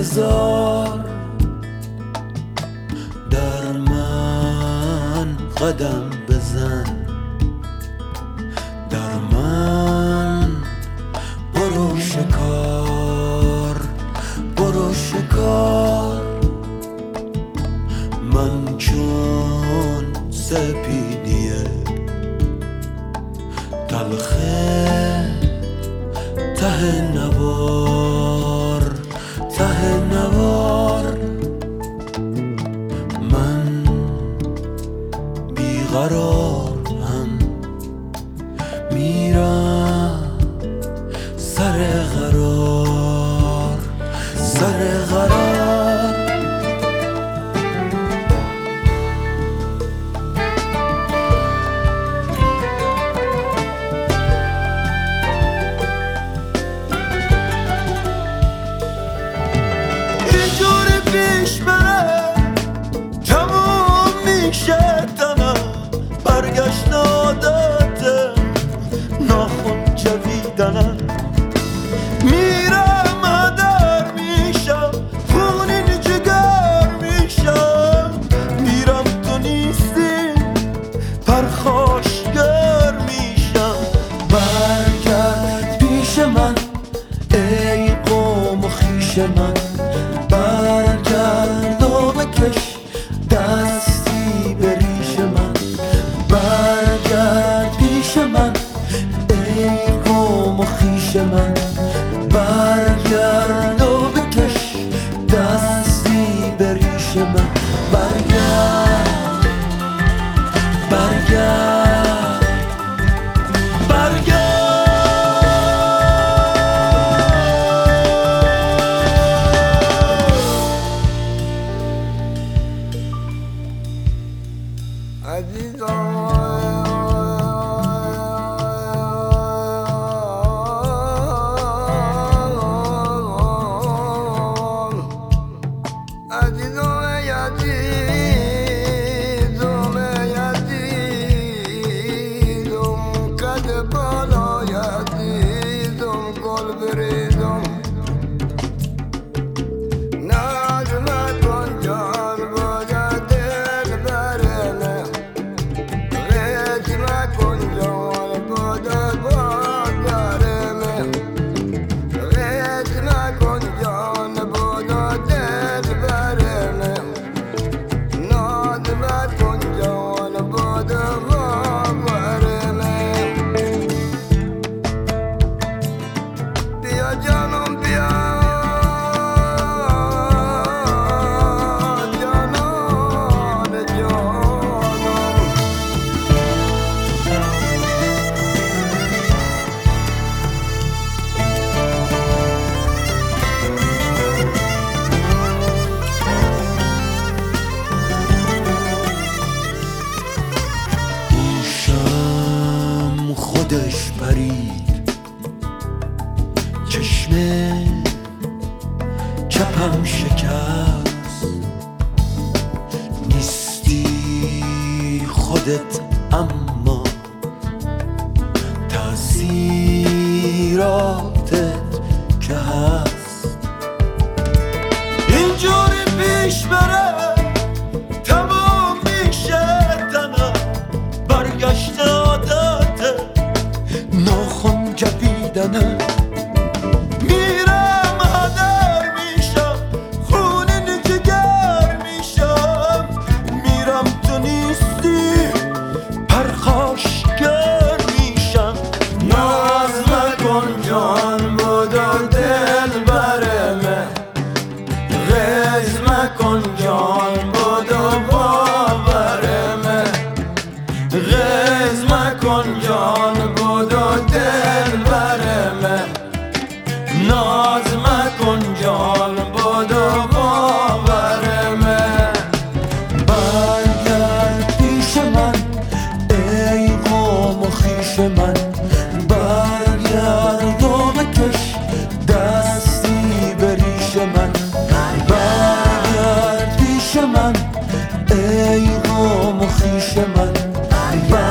بذار در من قدم بزن، در من برو شکار، برو شکار. من چون سپیدی تلخه ته نوار، ته نوار. من بیقرارم میرم سر قرار، سر قرار. اینجوری پیش بره تموم میشه تنم، برگشت عادت ناخن جویدنم. میرم هدر میشم، خونین جگر میشم. میرم تو نیستی پرخاشگر میشم. برگرد پیش من ای قوم و خویش من، برگرد و بکش دستی به ریش من. برگرد پیش من ای قوم و خویش من، برگرد و بکش دستی به ریش من. برگرد، برگرد، برگرد. خودش پرید چشم چپم شکست. نیستی خودت اما تأثیراتت که هست. اینجوری پیش بره تمام میشه تنم، برگشت عادت ناخن جویدنم. میرم هدر میشم، خونین جگر میشم. میرم تو نیستی پرخاشگر میشم. ناز نکن جان بودو دل برمه، غیز مکن جان بودو باورمه. غیز مکن جان بودو دل برمه، ناز مکن جان بودو باورمه. برگرد پیش من ای قوم و خویش من، برگرد و بکش دستی به ریش من. برگرد پیش من ای قوم و خویش من،